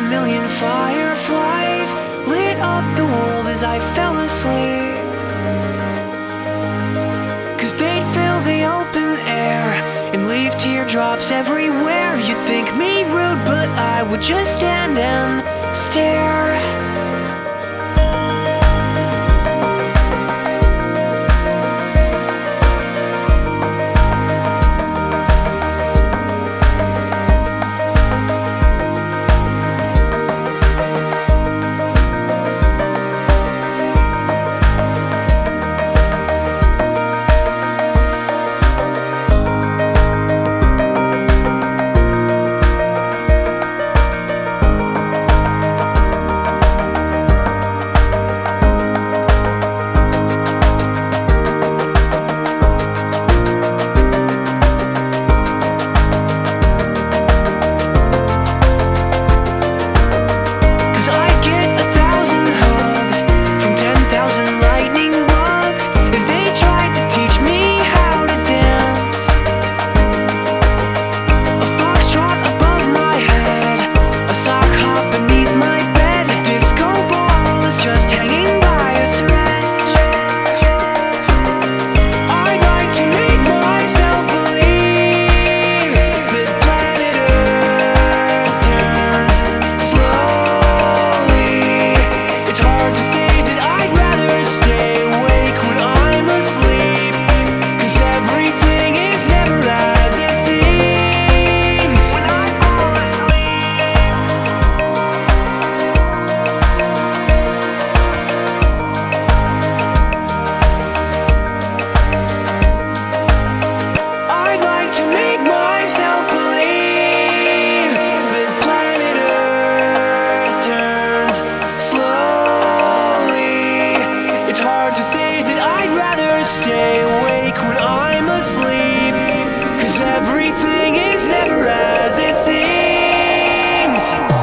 million fireflies lit up the world as I fell asleep. 'Cause they'd fill the open air and leave teardrops everywhere. You'd think me rude, but I would just stand and stare. Stay awake when I'm asleep, 'cause everything is never as it seems.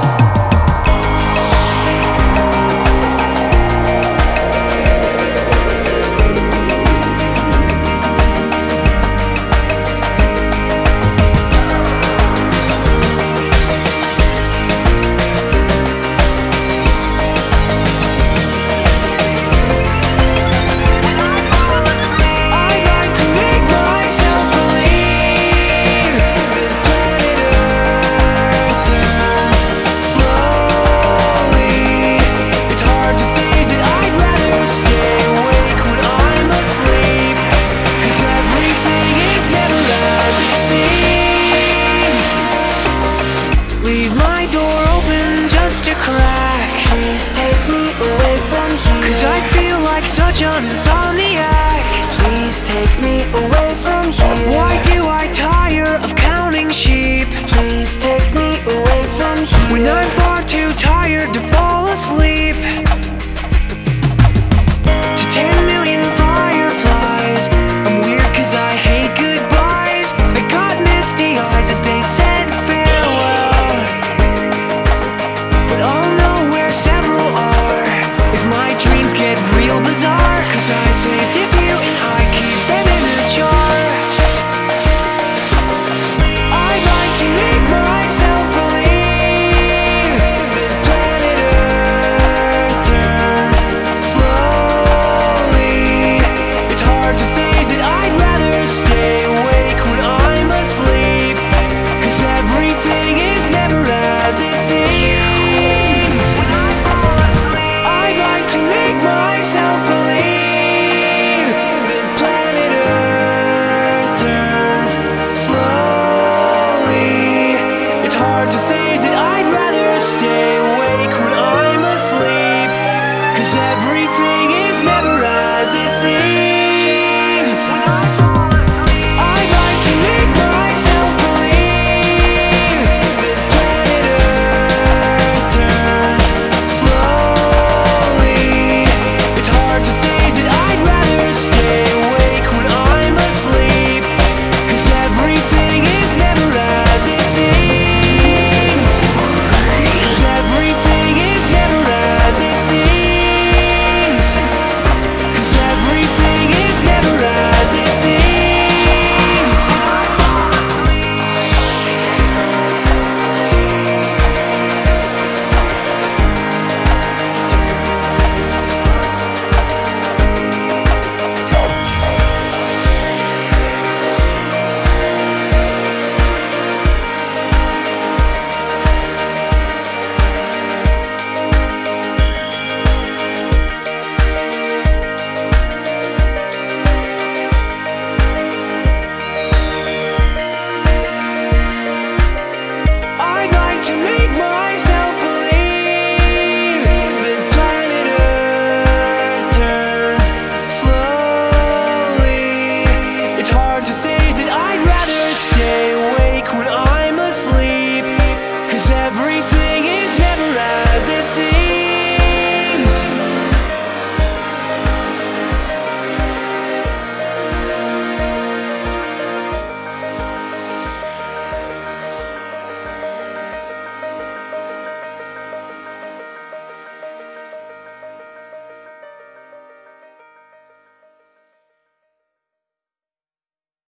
Leave my door open just a crack. Please take me away from here, 'cause I feel like such an insomniac. please take me away from here. Why do I tire of counting sheep? Please take me away from here. When I'm far too tired to fall asleep.